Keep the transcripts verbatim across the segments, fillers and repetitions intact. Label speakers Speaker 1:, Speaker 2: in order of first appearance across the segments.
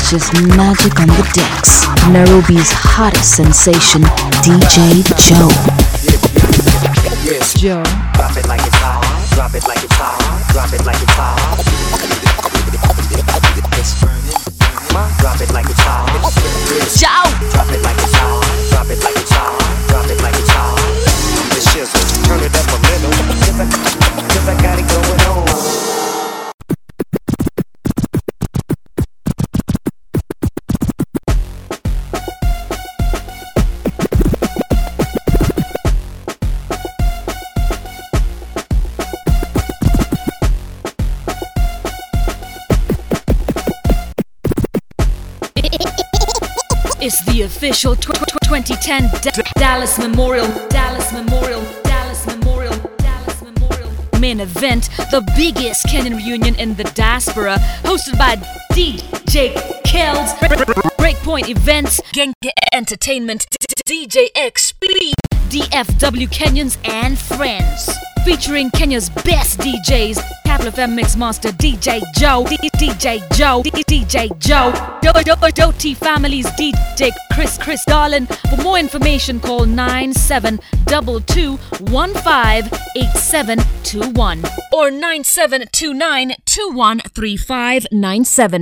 Speaker 1: It's just magic on the decks. Nairobi's hottest sensation, D J Joe.
Speaker 2: Yes,
Speaker 1: Joe.
Speaker 2: Drop it like it's hot. Drop it like it's hot. Drop it like it's hot. It's burning. Drop it like it's hot.
Speaker 1: Joe.
Speaker 2: Drop it like it's hot. Drop it like it's hot. Drop it like it's hot. The shizzle. Turn it up a little. Cause I, cause I got it going on.
Speaker 3: It's the official tw- tw- twenty ten D- Dallas Memorial, Dallas Memorial, Dallas Memorial, Dallas Memorial main event, the biggest Kenyan reunion in the diaspora, hosted by D J Kells, Breakpoint Events, Gang Entertainment, D J X P, D F W Kenyans and Friends, featuring Kenya's best D Js, Capital F M Mix Master D J Joe, D J Joe, D J Joe, Doty Family's D J Chris Chris Darlin. For more information, call nine seven two two one five eight seven two one or nine seven two nine two one three five nine seven.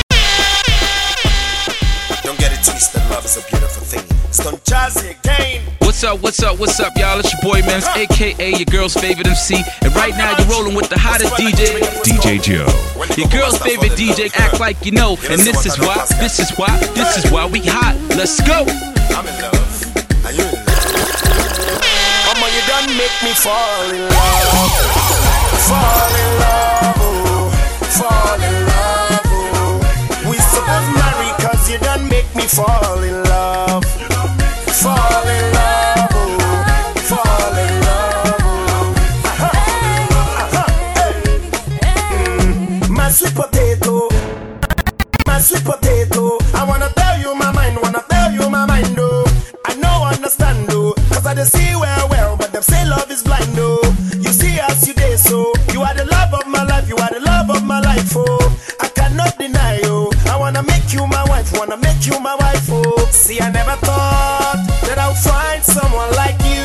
Speaker 4: Don't get it twisted, love is a beautiful thing. It's Don Jazzy again.
Speaker 5: What's up, what's up, what's up, y'all? It's your boy, man, a k a your girl's favorite M C. And right now, you're rolling with the hottest D J, D J Joe. Your girl's favorite D J, act like you know. And this is why, this is why, this is why we hot. Let's go.
Speaker 4: I'm in love. Are you in love? Mama, you done make me fall in love. Fall in love, oh. Fall in love, oh. We supposed to marry cause you done make me fall in love. Fall in love, oh. Fall in love, oh. Uh-huh. Uh-huh. Hey. Mm. My sweet potato, my sweet potato. I wanna tell you my mind, wanna tell you my mind, oh. I know, understand, oh. Cause I just see well, well, but them say love is blind, oh. You see as you day, so you are the love of my life, you are the love of my life, oh. I cannot deny, oh. I wanna make you my wife, wanna make you my wife, oh. See, I never thought that I'll find someone like you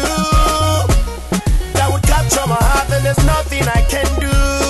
Speaker 4: that would capture my heart, and there's nothing I can do.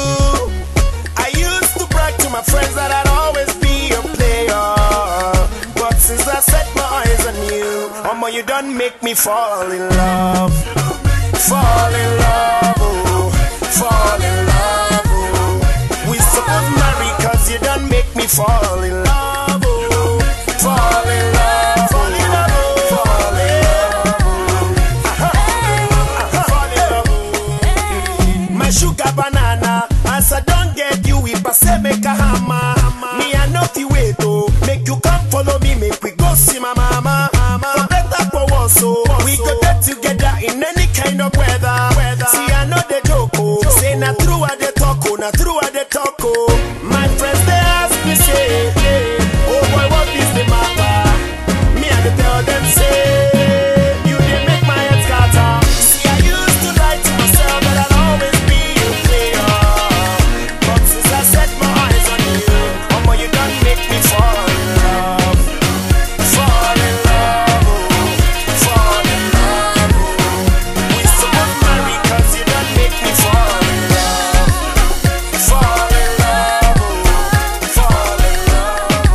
Speaker 4: I used to brag to my friends that I'd always be a player, but since I set my eyes on you, mama, you done make me fall in love. Fall in love, oh. Fall in love, oh. We supposed to marry cause you done make me fall in love, oh. Fall in love, fall in love, oh. Fall in love, oh. Uh-huh. Fall in love, oh. My sugar banana, as I don't get you, if I say make a hammer, me I know the way to make you come follow me, make we go see my mama. For better for worse, so we could get together in any kind of weather. See, I know the joke, oh. Say na true at the talk, oh, na true at the talk, oh. My friends they ask me say, oh boy, what is the matter? Me and they tell them say, you did make my head scatter. See, I used to lie to myself that I'll always be a player, but since I set my eyes on you, mama, you done make me fall in love. Fall in love, oh. Fall in love, oh. We supposed to marry cause you done make me fall in love. Fall in love, oh. Fall in love,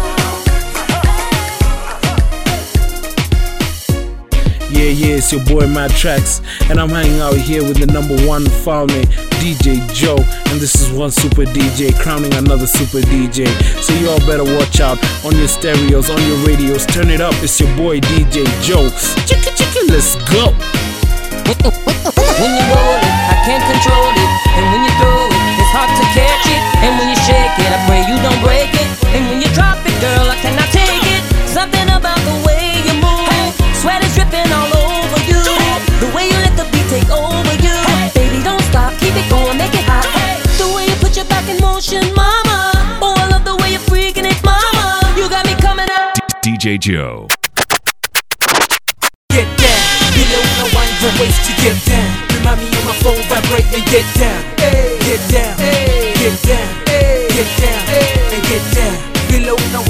Speaker 4: oh.
Speaker 6: Yeah, yeah, it's your boy Mad Tracks, and I'm hanging out here with the number one farmer, D J Joe, and this is one super D J crowning another super D J. So you all better watch out on your stereos, on your radios, turn it up. It's your boy D J Joe. Chicka chicka, let's go.
Speaker 7: When you roll it, I can't control it, and when you throw it, it's hard to catch it. And when you shake it, I pray you don't break it. And when you drop it, girl, I cannot take it. Something about the way you move, sweat is dripping all over you. The way you let the beat take over you, baby, don't stop, keep it going, make it hot. The way you put your back in motion, mama. Oh, I love the way you're freaking it, mama. You got me coming out.
Speaker 8: D J Joe.
Speaker 9: Get down, below the wind the waist to get down. Remind me of my phone vibrate and get down. Get down, get down, get down, and get down. Below the wind the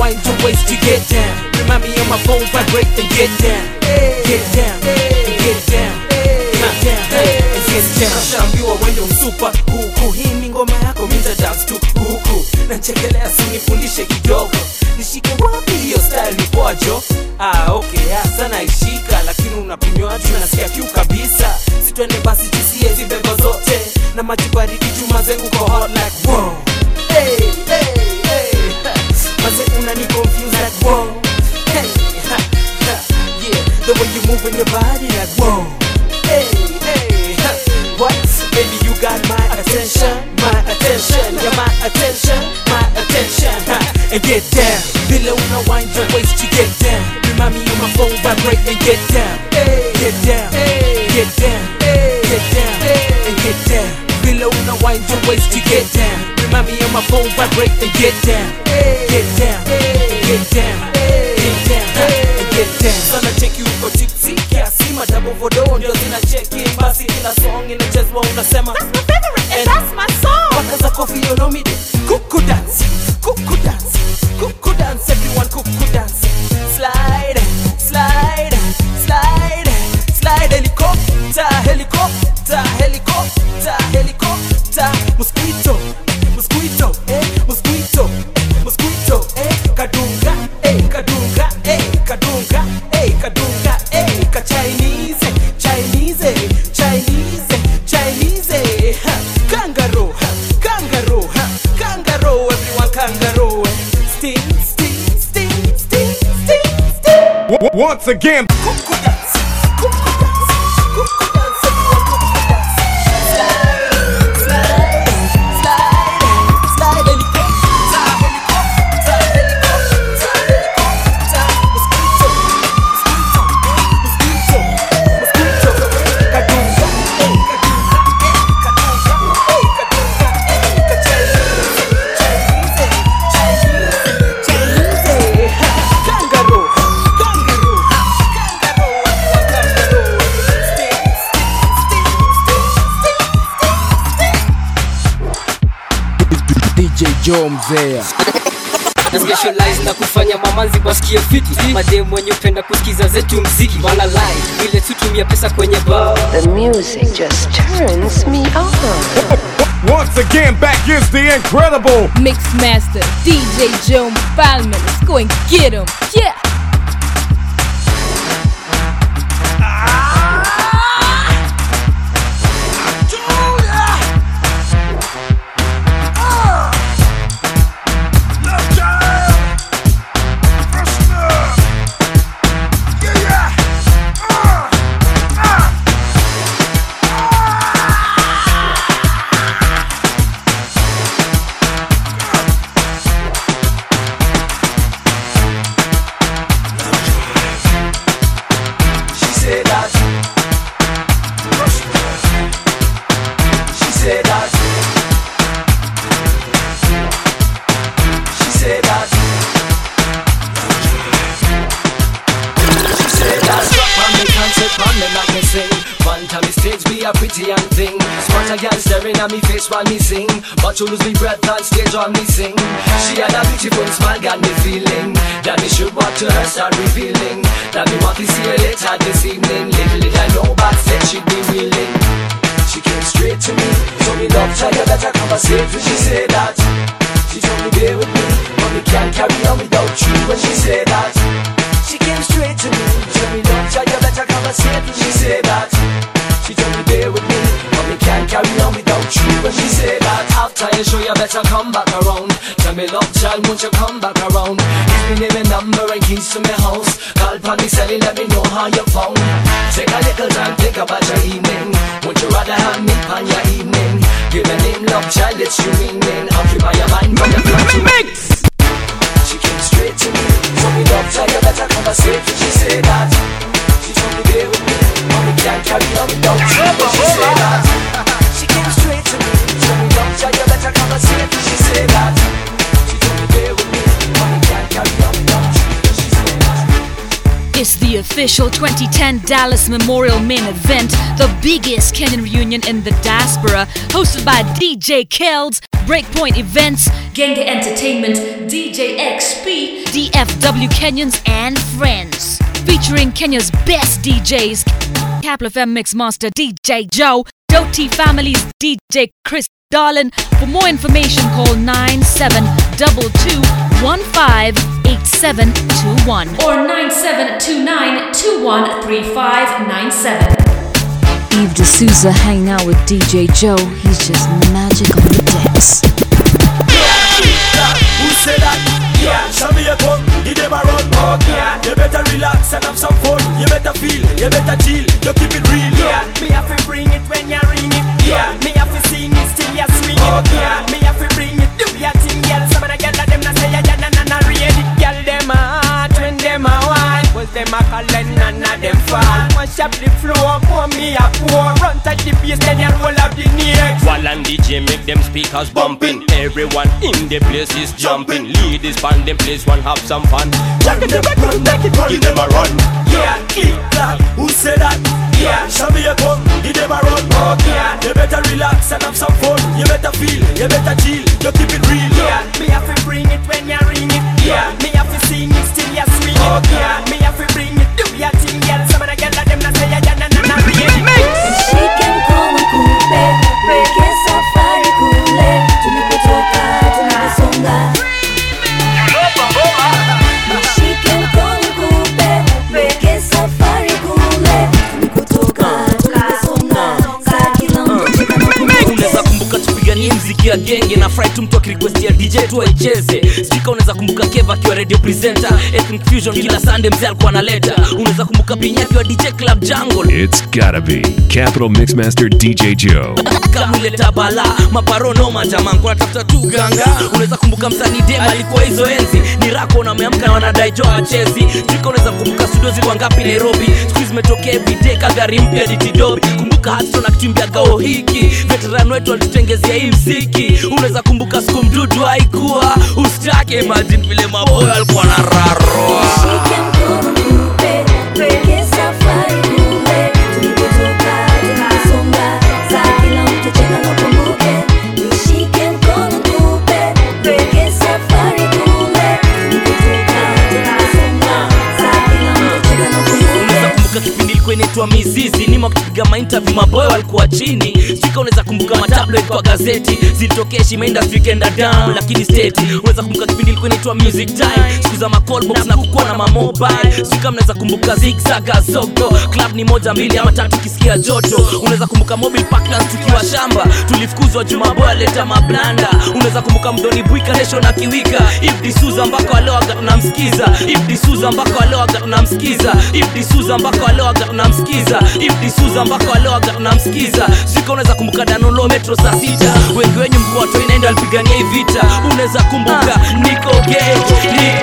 Speaker 9: ways to get down. Remind me on my phone, vibrate and get down. Get down, and get down, get down, and get down. Kashambiwa wendo msupa huku, hii ni ngoma yako minta dance tu huku. Nachekelea sinifundishe kidogo, nishike wapi hiyo style ni pojo. Ah okay, hasa naishika, lakini unapimwa juu nasikia kiu kabisa. Sitwende basi tusie zibebo zote, na maji baridi chuma zengu ko hot like wow. Hey, hey, hey, maze unani confuse like wow. Hey, ha, ha, yeah, the way you moving your body like wow. Hey, hey, ha, what? Baby you got my attention, my attention, yeah my attention, my attention, ha, and get down. Below una wind your waist to get down. Remind me on my phone, vibrate and get down. Hey, get down, hey, get down, hey, get down, hey, and get down. Below una wind your waist to get down. Remind me on my phone, vibrate and get down. Get down, get down, get down, and get down. Sana check you uko tipsy, kiasi madabo vodo ndio zina check in. Basi kila song inachezwa unasema that's my favorite and that's my song. Waka za coffee you know me de kuku dance, kuku dance, kuku dance, everyone kuku dance. Slide, slide, slide, slide, helicopter, helicopter, helicopter, helicopter. Mosquito, mosquito, eh, mosquito, mosquito, eh, kadunga, eh, kadunga, eh, kadunga, eh, kadunga, eh, ka Chinese, Chinese, Chinese, Chinese, ha, kangaroo, ha, kangaroo, ha, kangaroo, everyone kangaroo. Sting, sting, sting, sting, sting, sting.
Speaker 4: Once again,
Speaker 9: Cuckoo dance, cuckoo dance, cuckoo dance, everyone cuckoo dance. Slide, slide, slide, slide, helicopter, helicopter, helicopter, helicopter. Mosquito, mosquito, mosquito, mosquito. Kadunga, eh, kadunga, eh, kadunga, eh, kadunga, eh, ka Chinese, Chinese, Chinese, ha, kangaroo, kangaroo, kangaroo, everyone kangaroo. Sting, sting, sting, sting, sting, sting.
Speaker 6: D J Joe mzee.
Speaker 7: na specialize na kufanya mamanzi wasikie fiti. Mademu wenye upenda kusikiza zetu mziki wana lie ile tutumia pesa kwenye bar.
Speaker 8: The music just turns me on.
Speaker 4: once again, back is the incredible
Speaker 3: Mix Master D J Joe Palmer. Let's go and get him. Yeah.
Speaker 10: at me face while me sing, but to lose me breath on stage while me sing. She had a beautiful smile, got me feeling that me should walk to her, start revealing that me want to see her later this evening. Little did I know backstage she'd be willing. She came straight to me, told me love child, you better conversate when she said that. She told me bear with me, but me can't carry on without you when she said that. She came straight to me, told me love child, you better conversate when she said that. She told me bear with me, but me can't carry on without you when she said that. After you show you better come back around. Tell me love child, won't you come back around? Give me name and number and keys to my house. Call upon me celly, let me know how you found. Take a little time, think about your evening. Would you rather have me on your evening? Give me name love child, it's you meaning. Occupy your mind, but you fly to mix. She came straight to me, told me love child, you better conversate when she said that. She told me bear with me, mommy can't carry on without you when she said that. She came straight to me, told me love child, you better conversate when she said that. She told me bear with me, mommy can't carry on without you when she said that.
Speaker 3: It's the official twenty ten Dallas Memorial Main Event, the biggest Kenyan reunion in the diaspora, hosted by D J Kelds, Breakpoint Events, Genge Entertainment, D J X P, D F W Kenyans and Friends. Featuring Kenya's best D Js, Capital F M Mixmaster D J Joe, Doty Family's D J Chris Darlin. For more information, call nine seven two two, one five eight seven two one or nine seven two nine, two one three five nine seven.
Speaker 1: Eve D'Souza hanging out with D J Joe. He's just magic on the decks.
Speaker 4: Who said that? Yeah, show me a gun, give them a run. Yeah, you better relax and have some fun. You better feel, you better chill, you keep it real.
Speaker 9: Yeah, me have to bring it when you ring it. Yeah, me have to sing it still you swing it. Yeah, me have to bring it, do your thing, girl. Some of the girls them not say ya ya na na na read it. Girl them a hot when them a wine, cause them a call and none of them fall. Mash up the floor, pour me a pour. Run touch the bass, then you roll up the neck.
Speaker 11: While and D J make them speakers bumping. Everyone in the place is jumping. Ladies band them place one have some fun.
Speaker 4: Jack them run, make it run, give them a run. Yeah, keep that. Who said that? Yeah, show me a gun, give them a run. Yeah, you better relax and have some fun. You better feel, you better chill, you keep it real.
Speaker 9: Yeah, me have to bring it when you ring it. Yeah, me have to sing it still you swing it. Yeah, me have to bring it, do your thing, girl. Some of the girls them not say ya ya na na na read it.
Speaker 12: She can call me coupe, break it safari kule. Tulipotoka, tuliposonga. She can call me coupe, break it safari kule. Tulipotoka, tuliposonga. Saa kila mtu
Speaker 11: unaweza kumbuka tupiganie mziki ya genge na fry tu mtu akirequestia D J tu aicheze. Sika unaweza kumbuka Keva akiwa radio presenter, Ethnic Fusion kila Sunday mzee alikuwa analeta. Unaweza kumbuka Pinya akiwa D J Club Jungle.
Speaker 13: It's gotta be Capital Mixmaster D J Joe.
Speaker 11: Kama ile tabala maparono majama kwa tafuta tu ganga. Unaweza kumbuka msanii Dema alikuwa hizo enzi. Ni rako na ameamka wanadai Joe achezi. Sika unaweza kumbuka studio ziko ngapi Nairobi. Siku zimetokea every day kagari mpya D T Dobi. Kumbuka Hudson akimbia gao hiki. Veteran wetu alitutengezea hii mziki. Unaweza kumbuka siku mdudu haikuwa ustake, imagine vile maboy alikuwa na raro.
Speaker 12: She can call me coupe, break it safari kule. Tulipotoka, tuliposonga. Saa kila mtu cheka na kumbuke. She can call me coupe, break it safari kule. Tulipotoka, tuliposonga. Saa kila mtu cheka na kumbuke.
Speaker 11: Unaweza kumbuka kipindi ilikuwa inaitwa Mizizi, ni mkipiga ma-interview maboy walikuwa chini. Sika unaweza kumbuka matabloid kwa gazeti zilitokea Shima Industry kenda down lakini state. Unaweza kumbuka kipindi ilikuwa inaitwa Music Time, siku za ma-call box na kukuwa na ma-mobile. Sika mnaweza kumbuka Zigzaga Zogo, club ni moja mbili ama tatu kisikia joto. Unaweza kumbuka Mobile Parklands tukiwa shamba, tulifukuzwa Juma Boy aleta mablanda. Unaweza kumbuka Mdoni Bwika Nation na Kiwika, Eve D'Souza mpaka waleo aga tunamsikiza. Eve D'Souza mpaka waleo aga tunamsikiza. Eve D'Souza mpaka waleo aga tunamsikiza. Eve D'Souza mpaka waleo aga tunamsikiza. Sika unaweza kumbuka Danolo Metro saa sita. Wengi wenyu mkoa tu inaenda alipigania hii vita. Unaweza kumbuka Niko Gate ni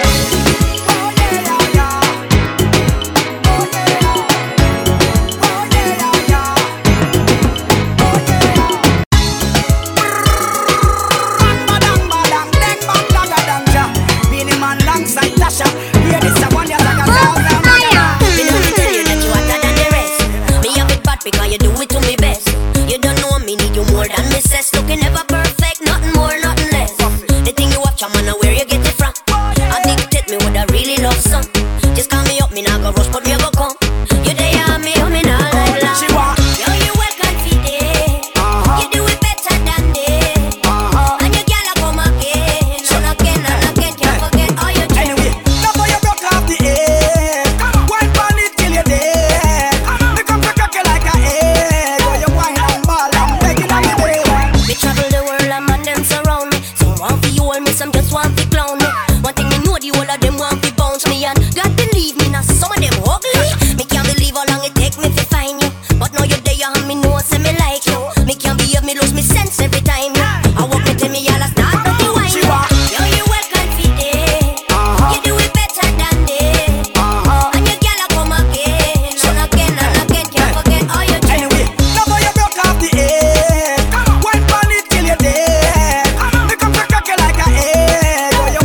Speaker 12: because you do it to me best. You don't know me, need you more than me says. Looking never perfect, nothing more, nothing less. The thing you watch, I'm on where you get it from. Addicted me with a really love song. Just call me up, me not go rush, but me go come. You there, me, me not like love. She want. Yo, you well confident. Uh-huh. You do it better than this. Uh-huh. And you gotta come again, and again, and again. Can't forget all you do.
Speaker 4: Anyway, now boy you broke off the egg. Wine pan it till you're dead. Me come to cock you like a egg. Boy you wine and ball, I'm begging on your bed.
Speaker 12: Me travel the world and man them surround me. Some want fi hold me, some just want fi clown me. One thing me know, the whole of them want fi bounce me. And God believe me, now some of them ugly. Me can't believe how long it take me to find you. But now you're there and me know say me like you. Me can't behave, me lose me sense every time. I walk me tell me all I start but you wine. Yo, you well confident. You do it better than this. And you gotta come again, and again, and again. Can't forget all you do.
Speaker 4: Anyway, now boy you broke off the egg. Wine pan it till you're dead. Me come to cock you like a egg. Boy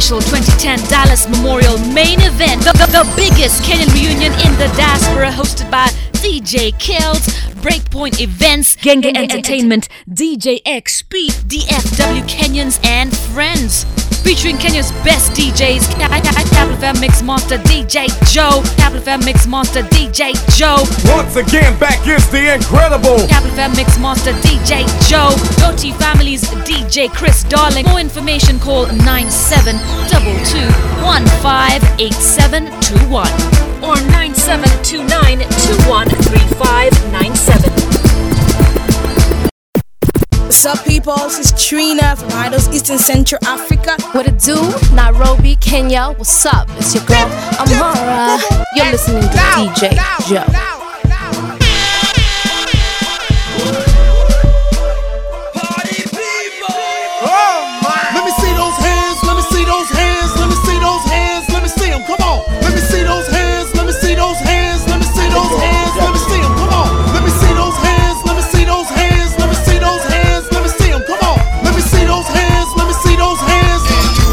Speaker 3: official twenty ten Dallas Memorial main event, the, the, the biggest Kenyan reunion in the diaspora, hosted by D J Kills, Breakpoint Events, Genge Entertainment, D J X, Speed, D F W Kenyans and friends. Featuring Kenya's best D Js, Capital F M Mix Monster D J Joe, Capital F M Mix Monster D J Joe.
Speaker 14: Once again, back is the incredible
Speaker 3: Capital F M Mix Monster D J Joe, Doti Family's D J Chris Darling. More information, call nine seven two two, one five eight seven two one or nine seven two nine two one three five nine seven.
Speaker 15: What's up, people? This is Trina from Idols Eastern Central Africa.
Speaker 16: What it do? Nairobi, Kenya. What's up? It's your girl, Amara. You're listening to D J Joe.
Speaker 17: Let me see those hands, let me see those hands, let me see those hands, let me see them, come on. Let me see those hands, let me see those hands, let me see those hands, let me see them, come on. Let me see those hands, let me see those hands, let me see those hands, let me see them, come on. Let me see those hands, let me see those hands.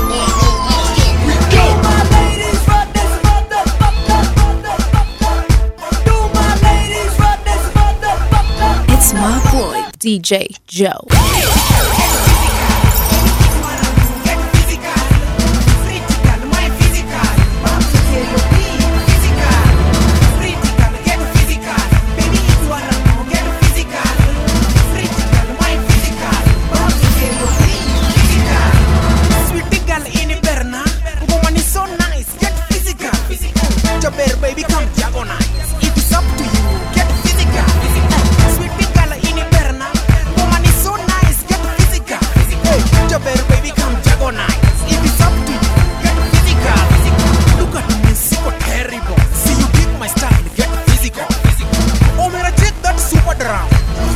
Speaker 17: Go! My ladies, run this motherfucker. Do my ladies, run this motherfucker.
Speaker 16: It's my boy, D J Joe.
Speaker 9: Baby, come diagonalize. If it's up to you, get physical. Sweet big girl in the perna. Woman is so nice, get physical. Hey, Jabber, baby, come diagonalize. If it's up to you, get physical. Look at me, so terrible. See you dig my style, get physical. Oh, man, I check that super drum.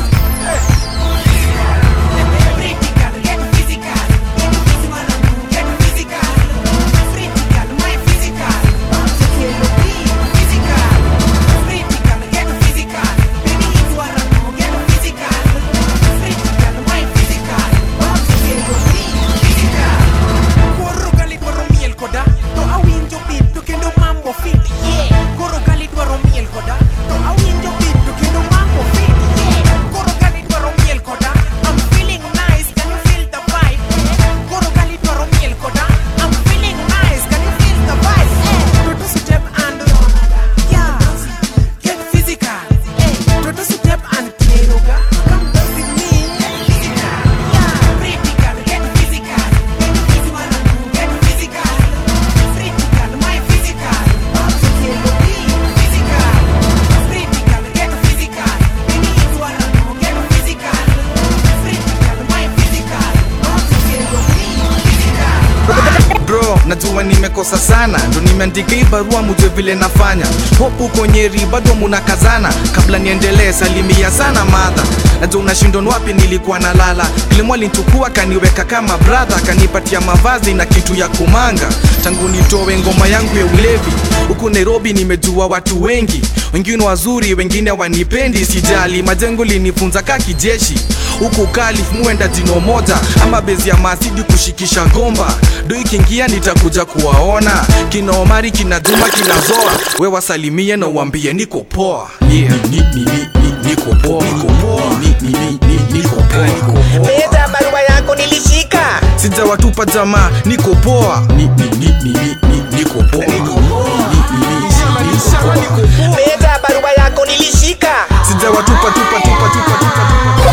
Speaker 18: Najua nimekosa sana, ndo nimeandika hii barua mujue vile nafanya. Hopu konyeri bado munakazana, kabla niendelee salimia sana madha. Najua unashindwa wapi nilikuwa nalala. Ile mwali nitukua kaniweka kama brother, kanipatia mavazi na kitu ya kumanga. Tangu nitowe ngoma yangu ya ulevi, huku Nairobi nimejua watu wengi. Wengine wazuri, wengine wanipendi, sijali. Majengo linifunza kaki jeshi. Huku Kalif muenda jino moja, ama bezi ya masidi kushikisha gomba. Do ikiingia nitakuja kuwaona. Kina Omari, kina Juma, kina Zoa. We wasalimie na uambie niko poa. Yeah, ni, ni, ni, ni, niko poa. Niko poa. Ni, ni, ni, ni, niko poa.
Speaker 9: Beta barua yako nilishika.
Speaker 18: Sija watupa jamaa, niko poa. Ni, ni, ni, ni, ni, niko poa. Niko poa. Ni, ni, ni, niko poa.
Speaker 9: Beta barua yako nilishika.
Speaker 18: Sija watupa tupa tupa tupa tupa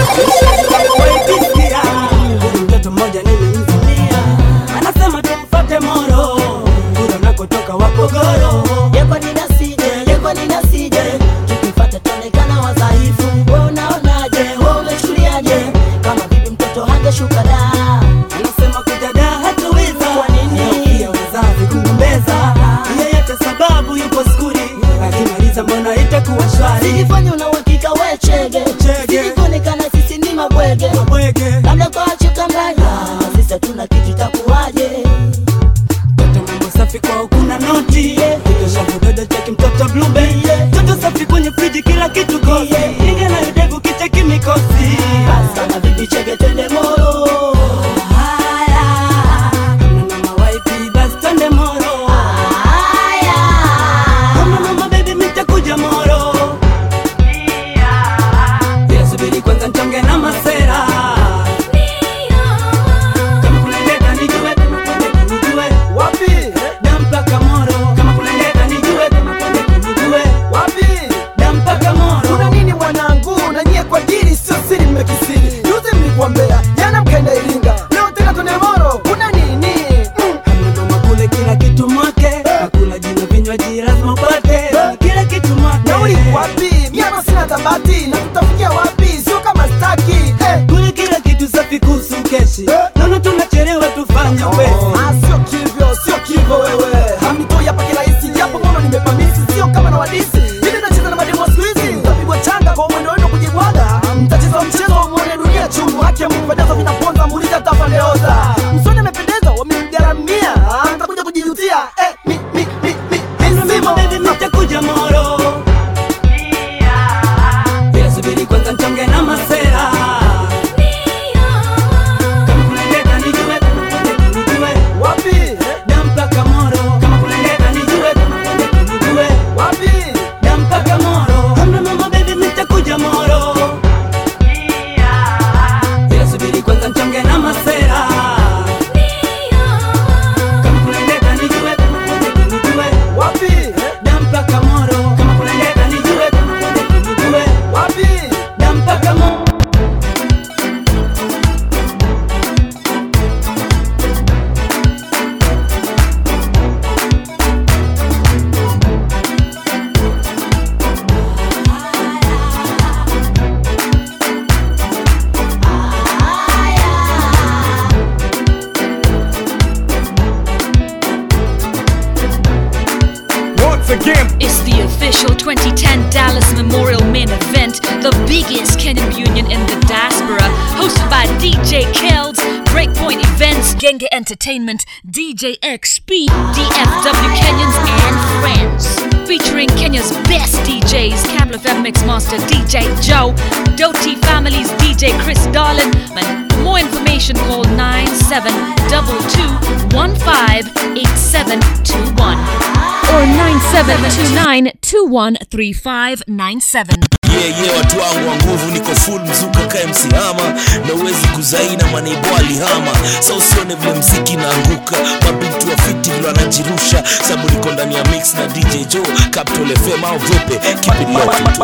Speaker 19: Mtoto mmoja nilimzimia, anasema tumfuate moro, kura nakotoka Wapogoro. Yeko ninasije, yeko ninasije, tukipata tuonekana wadhaifu. Wewe unaonaje, wewe umeshuliaje, kama bibi mtoto hangeshuka da. Anasema kuja da hatuweza, kwa nini? Pia wazazi kugombeza, yeyote sababu yuko skuli, akimaliza mbona itakuwa shwari. Silifanya una uhakika we chege, silikuonekana sisi ni mabwege, labda kwa chuka mbaya, sisi tuna kitu takuwaje. Toto mambo safi kwa ukuna noti, mi, mi, mi, Nasema baby nitakuja moro. Bila subiri kwanza nchonge na masera. Kama kuna leta nijue, kama kuna leta nijue. Wapi? Dampaka moro. Kama kuna leta nijue, kama kuna leta nijue. Wapi? Dampaka moro. Hamna mama baby nitakuja moro. Bila subiri kwanza nchonge na masera. Kama kuna leta nijue, kama kuna leta nijue. Wapi? Dampaka moro. Kama kuna leta nijue, kama kuna leta nijue. Wapi? Dampaka moro.
Speaker 14: Once again,
Speaker 3: It's the official twenty ten Dallas Memorial Main Event, the biggest Kenyan reunion in the diaspora, hosted by D J Kelds, Breakpoint Events, Genge Entertainment, D J X P, D F W Kenyans and friends. Featuring Kenya's best D Js, Capital F M Mixmaster D J Joe, Doty Family's D J Chris Darlin. Man, for more information, call nine seven two two, one five eight seven two one or nine seven two nine, two one three five nine seven.
Speaker 11: Yeah, yeah, watu wangu wa nguvu, niko full mzuka ka M C Hama, na uwezi kuzaina maneibo alihama. Sa usione vile mziki naanguka, mabintu wa fiti vile wanajirusha, sabu niko ndani ya mix na D J Joe, Capital F M au vipe, keep it locked.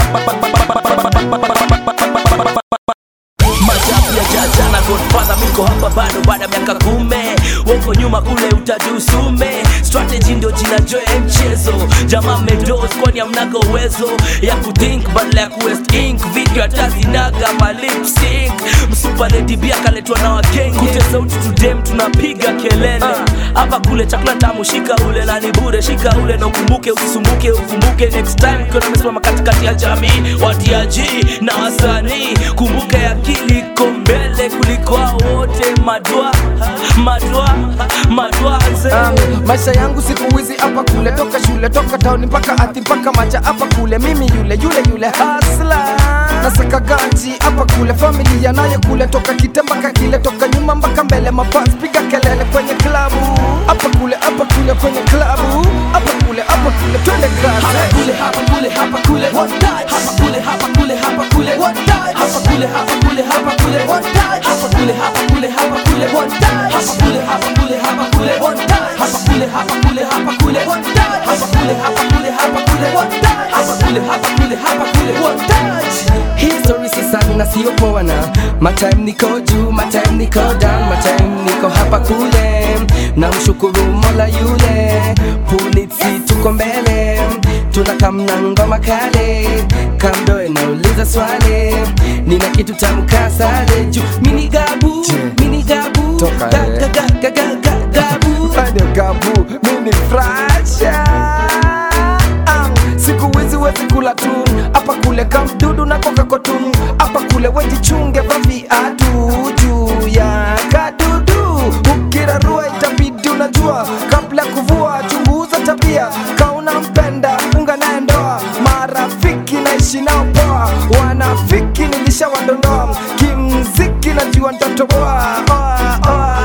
Speaker 11: Majabu ya jaja na Godfather, miko hapa bado baada miaka kume. Woko nyuma kule utajusume. Strategy ndio jina joe mchezo. Jamaa medos kwani amnaga uwezo ya kuthink badala ya kuwest ink. Video atazinaga ma lip sync. Msupa lady bia kaletwa na wakenge. Kute sauti tudem tunapiga kelele. Hapa kule chakula tamu shika ule na ni bure shika ule na ukumbuke usisumbuke ukumbuke next time kuna mesimama katikati ya jamii. Watiaji na wasanii kumbuke akili iko mbele kuliko wote. Madua madua madua
Speaker 20: um, maisha yangu siku hizi hapa kule, toka shule toka town mpaka ati mpaka macha hapa kule. Mimi yule yule yule hustler nasaka ganji hapa kule. Familia nayo kule, toka kitemba kakile, toka nyuma mpaka mbele. Mafans piga kelele kwenye klabu hapa kule hapa kule kwenye klabu hapa kule hapa kule twende kazi.
Speaker 19: Hapa kule hapa kule hapa kule what time? Hapa kule hapa kule hapa kule what time? Hapa kule hapa kule hapa kule what time? Hapa kule hapa kule hapa kule what time? Hapa kule hapa kule hapa kule what time? Hapa kule hapa kule hapa kule what time? Hapa kule hapa kule hapa kule what time? Hapa kule hapa kule hapa kule what time?
Speaker 20: History si sana sio poa na my time niko juu, my time niko down, my time niko hapa kule. Na mshukuru Mola yule, polisi tuko mbele, tunakamna ngoma kale. Kamdo inauliza swali, nina kitu tamuka sale juu. Mini gabu, mini gabu, toka ga ga ga ga ga gabu, ane gabu, mini frasha. um, Siku wizi wezi kula tu hapa kule, kamdudu na koka kotunu hapa kule. Wejichunge vavi adu juu ya kadudu, ukirarua itabidi unajua kabla kuvua. Chunguza tabia kauna mpenda funga naye ndoa. Marafiki naishi nao poa, wanafiki nilishawadondoa. Kimziki najua nitatoboa. Oa oa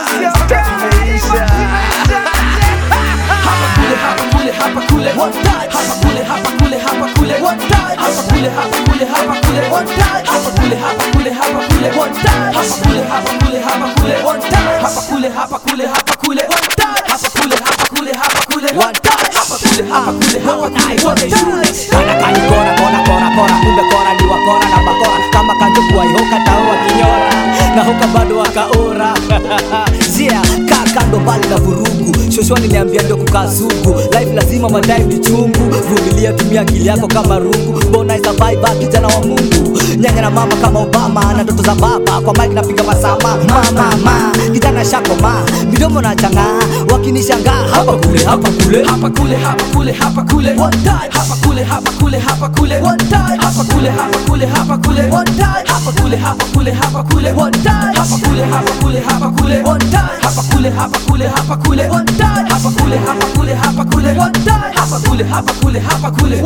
Speaker 19: hapa kule hapa kule hapa kule what time? Hapa kule hapa kule hapa kule what time? Hapa kule hapa kule hapa kule what time? Hapa kule hapa kule hapa kule what time? Hapa kule hapa kule hapa kule what time? Hapa kule hapa kule hapa kule what time? Hapa kule hapa kule hapa kule what time? Hapa kule hapa kule hapa kule what time?
Speaker 9: Kana kani kora kora kora kora kumbe kora ni wakora na bakora kama kanjukua ihoka tawa kinyora na hoka bado wakaora. Zia kaka ndo bali na vurugu shoshwani niambia ndo kukasugu. Life lazima madime ni chungu, vumilia tumia akili yako kama rungu. Bona is survive kijana wa Mungu. Nyanya na mama kama Obama na ndoto za baba kwa mic napiga masama. Mama mama kijana shako ma midomo na changa wakinishangaa. Hapa kule hapa kule
Speaker 19: hapa kule hapa kule hapa kule what time? Hapa kule hapa kule hapa kule what time? Hapa kule hapa kule hapa kule what time? Hapa kule hapa kule hapa kule what time? Hapa kule hapa kule hapa kule what time?
Speaker 9: hapa kule hapa kule hapa kule hapa kule hapa kule hapa kule hapa kule hapa kule hapa kule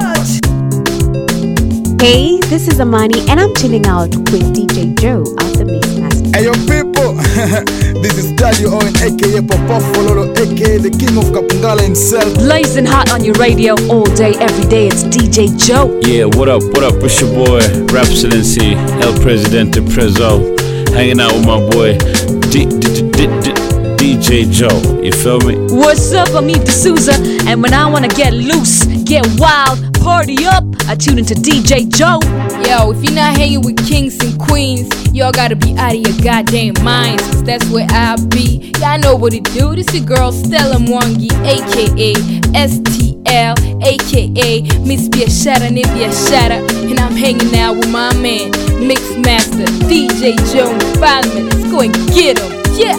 Speaker 21: Hey, this is Amani and I'm chilling out with D J Joe of the Mixmaster.
Speaker 22: Hey yo people, this is Daddy Owen aka Papa Fololo aka the king of Kapungala himself.
Speaker 3: Blazing hot on your radio all day, every day, it's D J Joe.
Speaker 6: Yeah, what up, what up, it's your boy, Rap Excellency, El Presidente Prezo, hanging out with my boy, D- D- D- D- D J Joe, you feel me?
Speaker 3: What's up, I'm Eve D'Souza, and when I wanna get loose, get wild, party up, I tune into D J Joe.
Speaker 23: Yo, if you're not hanging with kings and queens, y'all gotta be out of your goddamn minds, cause that's where I be. Y'all know what it do, this your girl Stella Mwangi, aka S T L, aka Miss Biashara Nibiashara, and I'm hanging out with my man, Mixmaster, D J Joe, five minutes, go and get him, yeah!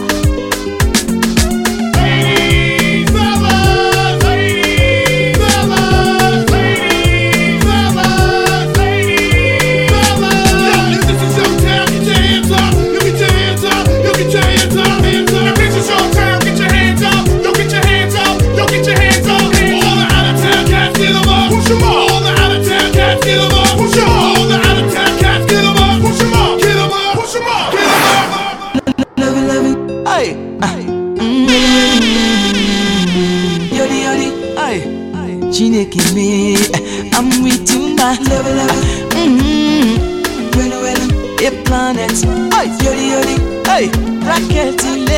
Speaker 24: Chineke me, I'm with you, my love, love. Mm-hmm. Well, well, a planet, hey, yodi, yodi, hey, rocket,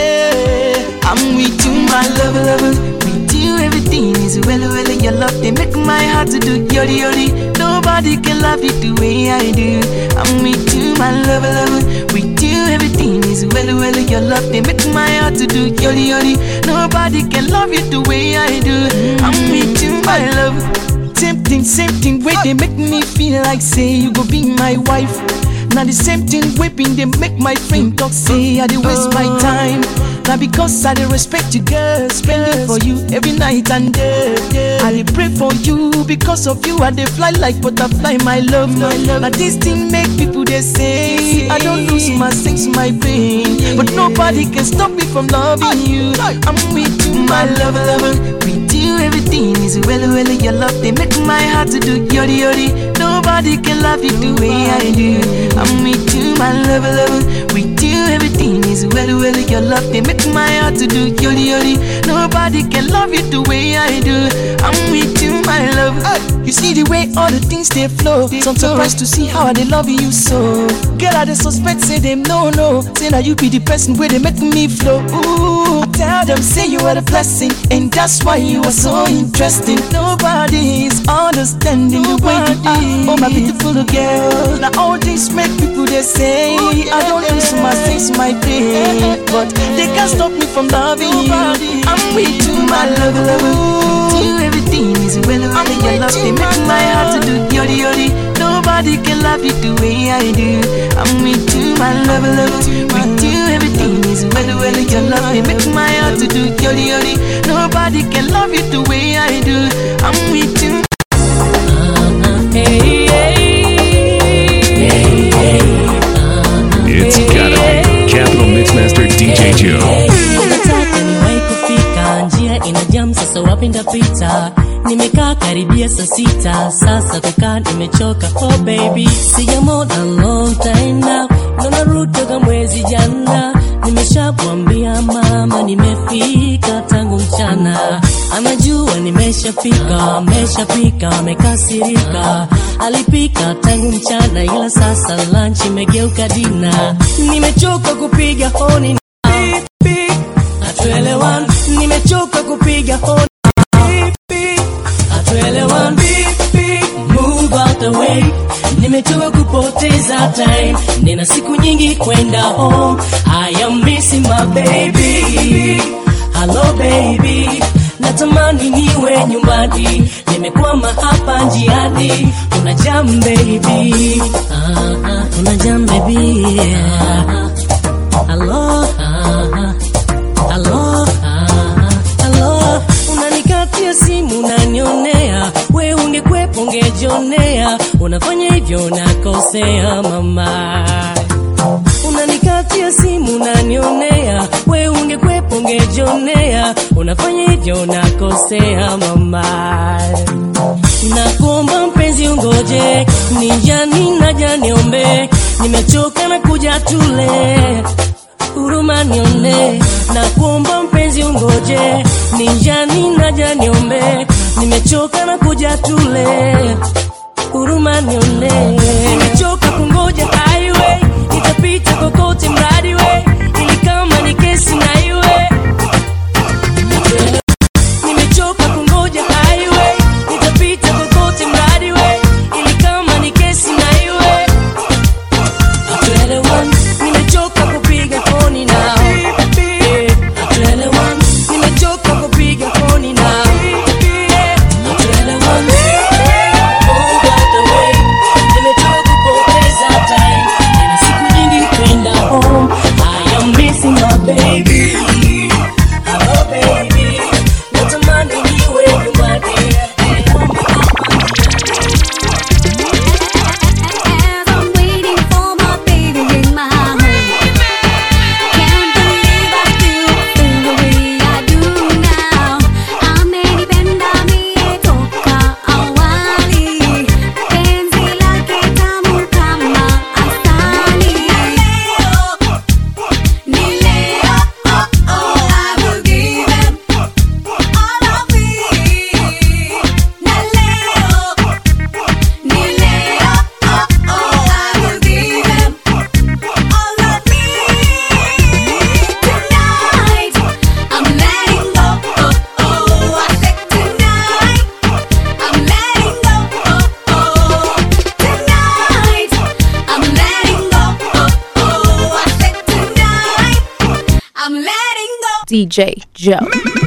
Speaker 24: I'm with you, my love, love. With you, everything is well, well. Your love, they make my heart to do yodi, yodi. Nobody can love you the way I do. I'm with you, my love, love. With you, everything is well, well. Your love, they make my heart to do yodi, yodi. Nobody can love you the way I do. I'm with you, my love. Same thing, same thing, way they make me feel like say you go be my wife. Now the same thing, whipping they make my friend talk say I dey waste my time. Now because I dey respect you, girl, spending for you every night and day. I dey pray for you because of you. I dey fly like butterfly, my love. Now this thing make people they say I don't lose my sense, my pain, but nobody can stop me from loving you. I'm with you, my love, lover. With you, everything is well, well. Your love they make my heart to do yodi yodi. Nobody can love you the way I do. I'm with you, my love, lover. With you, everything is well, well. Your love they make my heart to do yodi yodi. Nobody can love you the way I do. I'm with you, my love. You see the way all the things they flow. So I'm surprised to see how they love you so. Girl, I just suspect say them no no. Say now you be the person where they make me flow. Ooh, I tell them say you are the blessing, and that's why you are so interesting. Nobody is understanding the way you are. Oh my beautiful girl. Now all this make people they say I don't lose my sense, my pain, but they can't stop me from loving you. I'm with you, my love, love. With you, everything is well. I'm in your love, they make my heart to do yodi yodi. Nobody can love you the way I do. I'm with you, my love, love. With you, everything is well, well. Your love, they make my heart to do yodi yodi. Nobody can love you the way I do. I'm with you.
Speaker 7: Hey, hey, hey,
Speaker 13: It's gotta be Capital Mixmaster D J Joe.
Speaker 7: Nataka niwahi kufika, njia ina jam, sasa wapi ndapita? Nimekaa karibia saa sita, sasa kukaa nimechoka. Oh baby, sijamona long time now, ndo narudi toka mwezi jana. Nimeshamwambia mama nimefika tangu mchana, anajua nimeshafika, ameshapika, amekasirika. Alipika tangu mchana, ila sasa lunch imegeuka dina. Nimechoka kupiga honi hatuelewani, nimechoka kupiga honi hatuelewani. Move out the way, nimechoka kupoteza time. Nina siku nyingi kwenda home, I am missing my baby. Hello baby, natamani niwe nyumbani, nimekwama hapa njiani. Una jam baby, ah, ah, una jam baby, ah, ah. Hello, ah, ah. Hello, ah, ah. Hello, unanikatia simu unanionea, we ungekwepo ungejionea. Unafanya hivyo unakosea mama, unanikatia
Speaker 2: napiga simu nanionea, we ungekwepo ungejionea, unafanya hivyo nakosea mama. Nakuomba mpenzi ungoje, nijani naja niombe, nimechoka na kuja tule, huruma nione. Nakuomba mpenzi ungoje, nijani naja niombe, nimechoka na kuja tule, huruma nione. Nimechoka kungoja highway, nitapita kokote mradi we, ili kama ni kesi na iwe. Nimechoka kungoja highway, nitapita kokote mradi we, ili kama ni kesi na iwe. Hatuelewani, nimechoka kupiga phone now. Hatuelewani, nimechoka kupiga phone now. Hatuelewani. Oh, by the way, nimechoka kupoteza time. Nina siku nyingi kwenda home. I am missing my baby. Hello baby, natamani niwe nyumbani.
Speaker 5: As I'm waiting for my baby in my home, can't believe I still feel the way I do now. Amenipenda mie toka awali, penzi lake tamu kama asali. Ni leo, oh oh, I will give him all of me. Na leo, ni leo, oh oh, I will give him all of me. Tonight, I'm letting go, oh oh, I said tonight, I'm letting go, oh oh. Tonight, I'm letting go, oh oh, I said tonight, I'm letting go.
Speaker 16: D J Joe.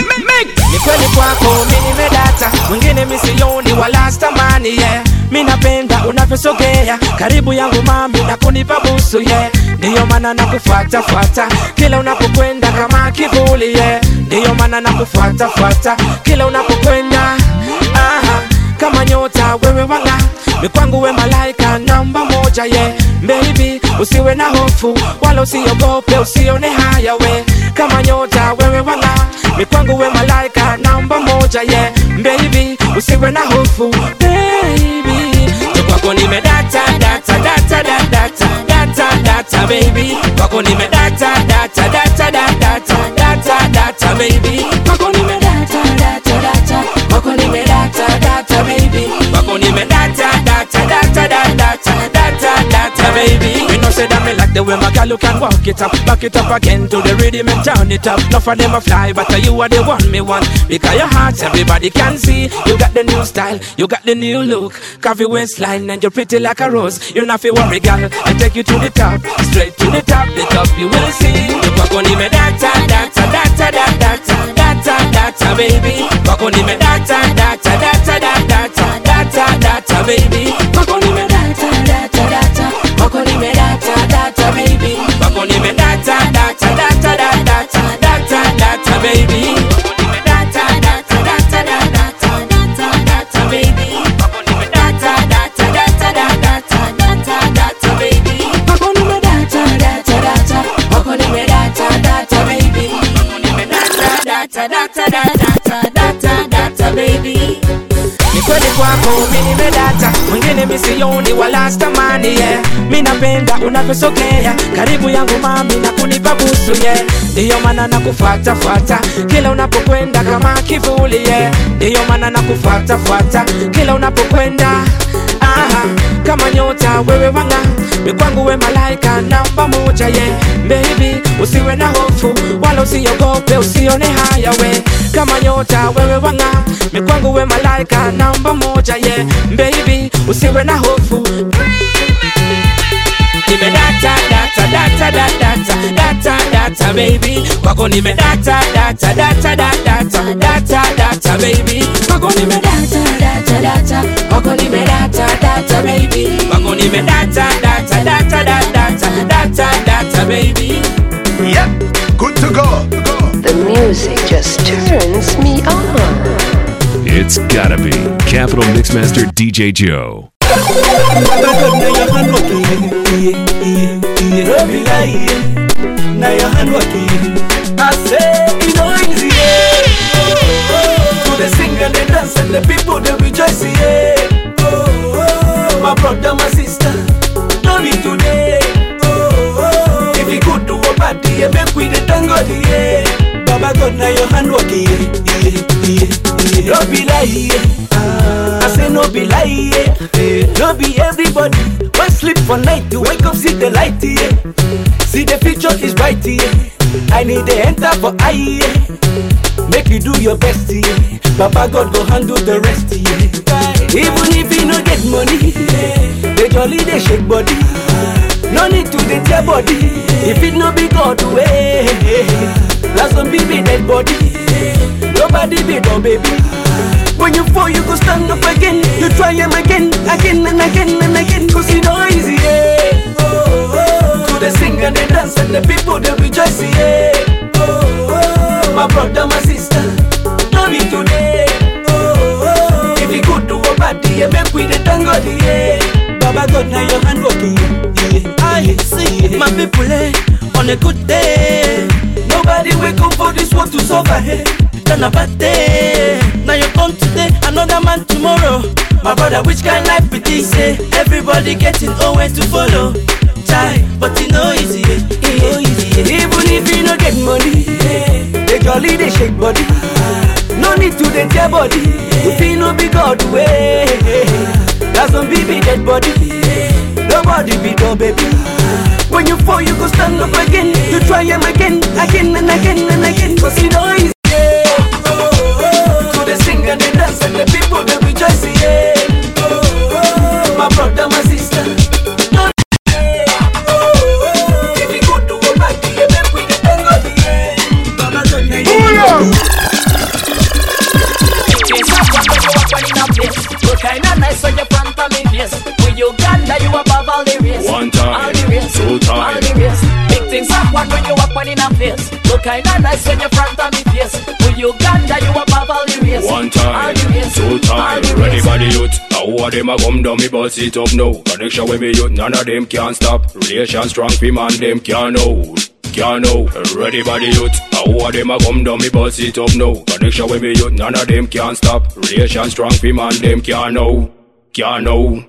Speaker 9: Ni kweli kwako mimi nimedata, mwingine mimi sioni wala stamani yeah. Mimi napenda unavyosogea karibu yangu mami na kunipa busu yeah. Ndiyo maana nakufuata fuata kila unapokwenda kama kivuli yeah. Ndiyo maana nakufuata fuata kila unapokwenda aha, kama nyota wewe wanga mi kwangu we malaika namba moja yeah. Baby usiwe na hofu wala usiogope usione haya we, kama nyota wewe wanga mi kwangu we malaika namba moja yeah. Baby usiwe na hofu baby, jo kwako nimedata data data data data data data baby, kwako nimedata data data data data data baby, kwako nimedata data data, kwako nimedata data baby, kwako nimedata data data data data data baby. We know say that me like the way my girl you can walk it up, back it up again to the rhythm and turn it up. Not for them a fly, but you are the one me want, because your heart everybody can see. You got the new style, you got the new look, coffee waistline and you're pretty like a rose. You not feel worry girl, I take you to the top, straight to the top, the top you will see. You kwako nimedata data data data data data baby, kwako nimedata data data data data data baby, kwako nimedata data data, kwako nimedata data baby, kwako nimedata data data data data data baby, kwako nimedata data data data data data baby, kwako nimedata data data data data data baby, kwako nimedata data data, kwako nimedata data baby, kwako nimedata data data data data data baby. Ni kweli kwako mimi nimedata, mwingine mimi sioni wala stamani yeah. Mimi napenda unavyosogea karibu yangu mami na kunipa busu yeah. Ndiyo maana nakufuata fuata kila unapokwenda kama kivuli yeah. Ndiyo maana nakufuata fuata kila unapokwenda aha, kama nyota wewe wanga mi kwangu we malaika namba moja yeah. Baby usiwe na hofu wala usiogope usione haya we, kama nyota wewe wanga mi kwangu we malaika namba moja yeah. Baby usiwe na hofu nimedata data data data data data baby, kwako nimedata data data data data data baby, kwako nimedata data data, kwako nimedata data baby, kwako nimedata data data data data data baby.
Speaker 8: Yep, good to go.
Speaker 10: The music just turns me on.
Speaker 13: It's gotta be Capital Mixmaster D J Joe.
Speaker 9: now your hand working. I say it no easy, yeah. Oh, oh. To the sing and the dance and the people they rejoice, yeah. Oh, oh. My brother, my sister, love me today. Oh, oh. If you could do a party, yeah, make we the tango, yeah. Baba God, now your hand working, yeah, yeah, yeah. Don't be lie, yeah. I say no be lie, yeah. No be everybody. One sleep for night to wake up, see the light, yeah. See the future is bright, yeah. I need the enter for I, yeah. Make you do your best, yeah. Papa God go handle the rest, yeah. Even if you no get money, yeah. They jolly, they shake body. No need to dey tear body. If it no be God way, that's some baby dead body. Nobody be no baby. When you fall, you go stand up again. You try him again, again and again and again. Cause it's no easy, yeah. Oh, oh. To the sing and the dance and the people they rejoice, yeah. Oh, oh. My brother, my sister, love me today. Oh, oh. If you could do a party, yeah, make we the tango, yeah. Baba God, now your hand working, yeah. I see my people, eh, on a good day. Nobody wake up for this world to suffer, hey. Done a bad day. Now you come today, another man tomorrow. My brother, which kind life it is, eh? Everybody getting nowhere to follow. Try, but it no easy, eh? It no easy, eh? Even if you no get money, eh? They jolly, they shake body. No need to dey tear body. If you no be God way, that's some baby dead body. Nobody be no baby. When you fall, you go stand up again. You try him again, again and again and again. Cause it no easy. And they dance and the people they rejoice, yeah. Oh, oh. My brother, my sister, no, yeah. Oh, oh. If you go to a party, yeah, make we the tango, yeah. Baba don't need you. It's up when you walk when in a place. Look kinda nice on your front of me face. When you Uganda, you above all the race. One time, all the race, two time, all the race. Big things happen when you walk when in a place. Look kinda nice when you front of me face. When you Uganda, you above all the race.
Speaker 1: One time, two time, ready for the youth. Now all them a come down, me bust it up now. Connection with me youth, none of them can stop. Relation strong, we man them can hold. Can know, ready for the youth. Now all them a come down, me bust it up now. Connection with me youth, none of them can stop. Relation strong, we man them can know. Can know.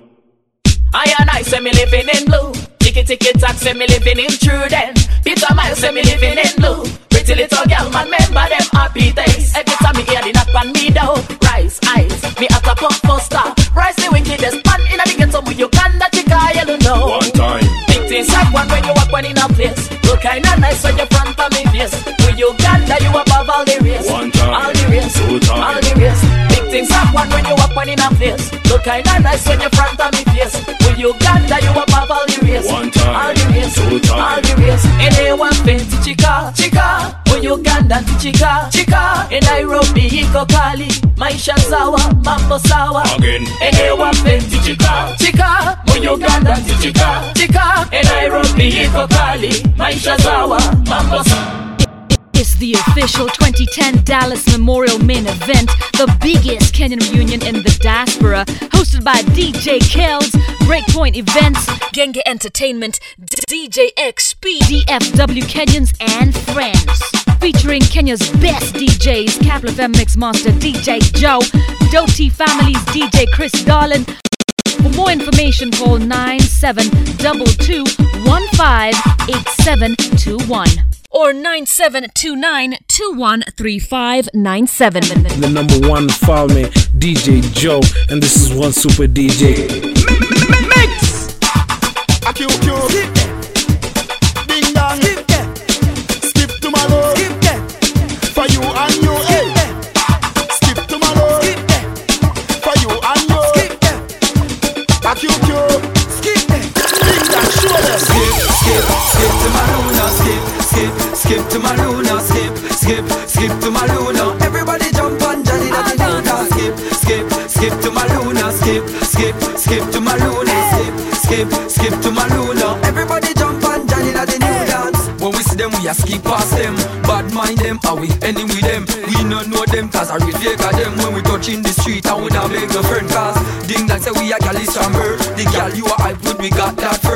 Speaker 11: I and I say me living in blue. Ticky ticky tack say me living in true then. Peter Miles say me living in blue. Pretty little girl man, remember them happy days. Every time me hear the knock on me down. Rise, eyes, me at a pump poster. Rise the wickedest pan in a the ghetto with Uganda chica, you know.
Speaker 1: One time.
Speaker 11: Big things happen when you walk when in a place. Look kinda nice when you front of me face. With Uganda you above all the race.
Speaker 1: One time.
Speaker 11: All the race,
Speaker 1: two time.
Speaker 11: all the race. Big things happen when you walk when in a place. Look kinda nice when you front of me face. With Uganda you above all the race.
Speaker 1: One time.
Speaker 11: All the race,
Speaker 1: two time.
Speaker 11: all the race. And they want fancy chica, chica. When Uganda chica, chica. In Nairobi iko kali. Maisha sawa, mambo sawa.
Speaker 1: Again.
Speaker 11: And they want fancy chica, chica. When Uganda chica, chica. In Nairobi iko kali. Maisha sawa, mambo sawa.
Speaker 3: It's the official twenty ten Dallas Memorial Main Event, the biggest Kenyan reunion in the diaspora, hosted by D J Kells, Breakpoint Events, Genge Entertainment, D J X P, D F W Kenyans and Friends. Featuring Kenya's best D Js, Capital F M Mixmaster D J Joe, Doty Family's D J Chris Darlin. For more information, call nine seven two two, one five eight seven two one or nine seven two nine, two one three five nine seven.
Speaker 6: The number one follow me, D J Joe, and this is one super D J.
Speaker 17: Mix! A Q Q. Skip that. Ding dong. Skip that. Skip to my love. Skip that. For you and you, hey. Skip to my love. Skip that. For you and you. Skip that. A Q Q. Skip that. Ding dong. Show them.
Speaker 4: Skip, skip, skip to my luna. Skip, skip, skip to my luna. Skip, skip, skip to my luna. Everybody jump on Johnny that we do now. Skip, skip, skip to my luna. Skip, skip, skip to my luna. Skip, skip, skip to my luna. Everybody jump on Johnny that they new dance. When we see them, we a skip past them. Bad mind them, are we ending with them? We don't know them, cause I real fake of them. When we touch in the street, I wanna make a friend, cause ding that say we a gal is from her. The gal you are hype with, we got that first.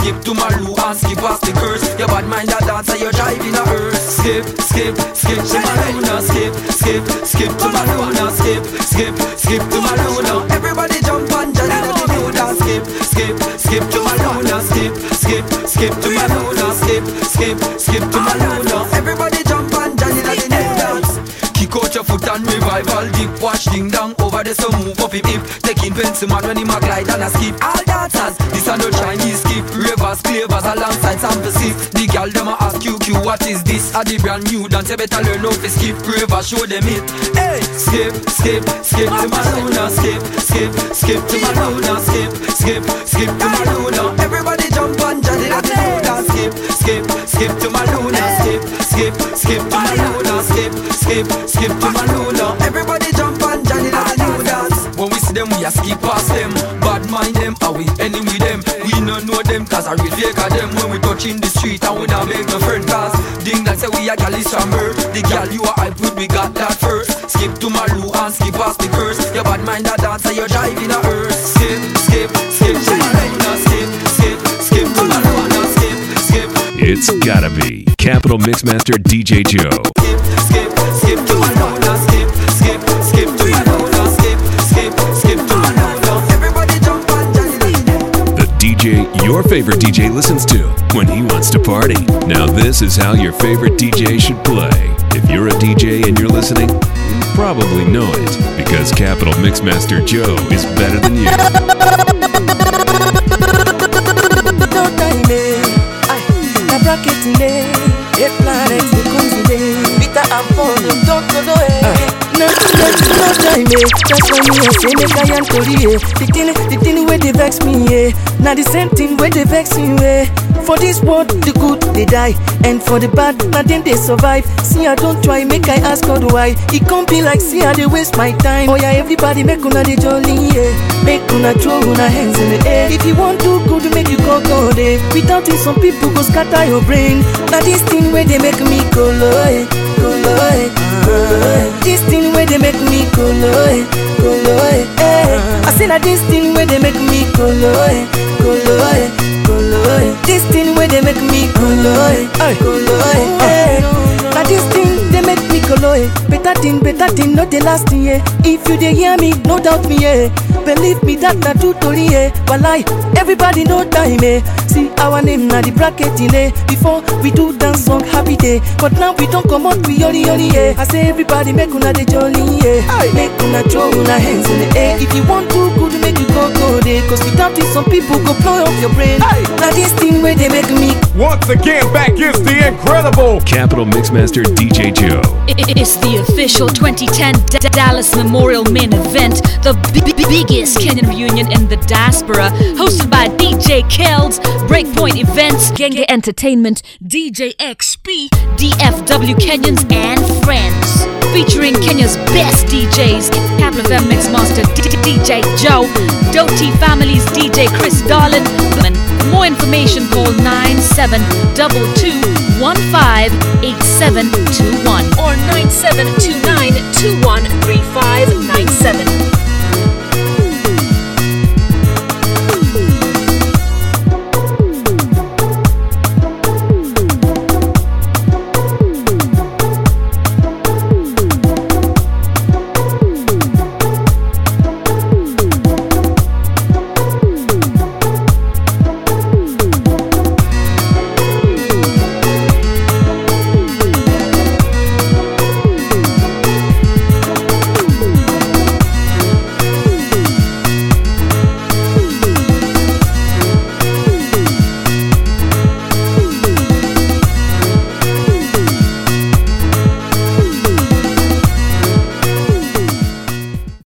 Speaker 20: skip to Malu and skip past the curse. Your bad mind a dancer, you're driving a hearse. Skip, skip, skip to Maluna, skip, skip, skip to Maluna, skip, skip, skip to Maluna. Everybody jump on Johnny that you know that. Skip, skip, skip to Maluna, skip, skip, skip to Maluna, skip, skip, skip to Maluna. Everybody jump on Johnny that you know that. Kick out your foot and revival dip. Wash ding dong over the sun, move up hip hip. Taking pencil man when he ma glide and a skip. All dancers, this a no Chinese skip. Ravers, clavers alongside some six. The girl dem a ask you, Q, what is this? A the brand new dance, you better learn how to skip. Ravers, show them it. Hey, skip, skip, skip to Maluna, skip, skip, skip to Maluna, skip, skip, skip to Maluna. Everybody jump on Johnny that you know that. Skip, skip, skip to Maluna, skip, skip, skip to Maluna, skip, skip, skip to Maluna. Everybody jump on Johnny that you know that. When we see them, we a skip past them. Bad mind them, are we enemy them? We no know them, cause I real fake of them. When we touch in the street and we not make no friend cause ding dong say we a gal is summer. The gal you a hype with, we got that first. Skip to Malu and skip past the curse. Your bad mind a dancer, you're driving a hearse. Skip, skip, skip to Maluna, skip, skip, skip to Maluna, skip, skip.
Speaker 13: It's gotta be Capital Mixmaster D J Joe.
Speaker 20: Skip, skip, skip to Maluna, skip, skip, skip to Maluna, skip, skip, skip to Maluna. Everybody jump on Johnny.
Speaker 13: The D J your favorite D J listens to when he wants to party. Now this is how your favorite D J should play. If you're a D J and you're listening, you probably know it, because Capital Mixmaster Joe is better than you.
Speaker 24: No time, eh? Aye, na bracket in there. Eight planets, the comes in there. Bitter and fun, don't go no eh. No, no, no time, eh? That's why me I say make I am Tori, eh. The thing, the thing where they vex me, eh. Now the same thing where they vex me, eh. For this world, the good they die, and for the bad, now then they survive. See I don't try, make I ask God why. It can't be like see I they waste my time. Oh yeah, everybody make una they jolly, yeah. Make una throw una hands in the air. If you want to good, make you go go there. Without it, some people go scatter your brain. Now this thing where they make me go low, eh, go low, eh, go low, eh. This thing where they make me go low, eh, go low, eh, eh. I say that this thing where they make me go low, eh, go low, eh, go low, eh. This thing where they make me go low, eh, go low, eh. Now this thing they make me go low, eh. Better thing, better thing, not the last thing, yeah. If you dey hear me, no doubt me, yeah. Believe me that na true story, yeah. Walai, everybody know time, eh. See our name na the bracket in eh. Before we do dance song happy day, but now we don't come out we yoli yoli, yeah. I say everybody make una the jolly, yeah. Make una throw una hands in the air. If you want to good, make you go go there. Cause without it, some people go blow up your brain. Now this thing where they make me.
Speaker 12: Once again, back is the incredible
Speaker 13: Capital Mixmaster D J Joe.
Speaker 3: It's the official twenty ten D- Dallas Memorial Main Event, the b- b- biggest Kenyan reunion in the diaspora, hosted by D J Kells, Breakpoint Events, Genge Entertainment, D J X P, D F W Kenyans and friends. Featuring Kenya's best D Js, Capital F M Mixmaster D- D J Joe, Doty Family's D J Chris Darlin. For more information, call nine seven two two, one five eight seven two one or nine seven two nine, two one three five.